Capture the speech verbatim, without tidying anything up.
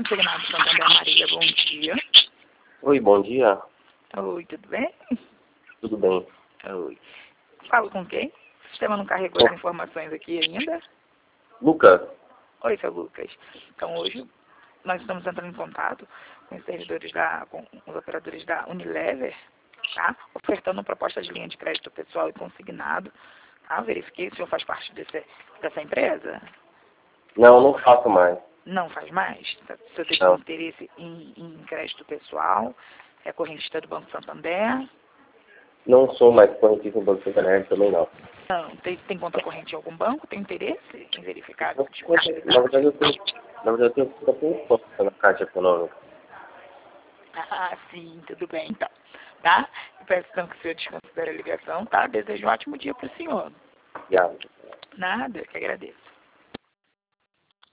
Consignado Santander, Marília, bom dia. Oi, bom dia. Oi, tudo bem? Tudo bem. Oi. Falo com quem? O sistema não carregou as informações aqui ainda? Lucas? Oi, seu Lucas. Então, hoje nós estamos entrando em contato com os servidores da, com os operadores da Unilever, tá? Ofertando proposta de linha de crédito pessoal e consignado, tá? Verifiquei se o senhor faz parte desse, dessa empresa. Não, não faço mais. Não faz mais? Tá? O senhor tem Não. interesse em, em crédito pessoal? É correntista do Banco Santander? Não sou mais correntista no Banco Santander, também não. Não. Tem, tem conta corrente em algum banco? Tem interesse em verificar? Não, Tipo, Na verdade, eu tenho, na verdade, eu tenho só tenho conta na Caixa Econômica. Ah, sim, tudo bem, então. Tá? Eu peço então que o senhor desconsidere a ligação, tá? Desejo um ótimo dia para o senhor. Obrigado. Nada, eu que agradeço.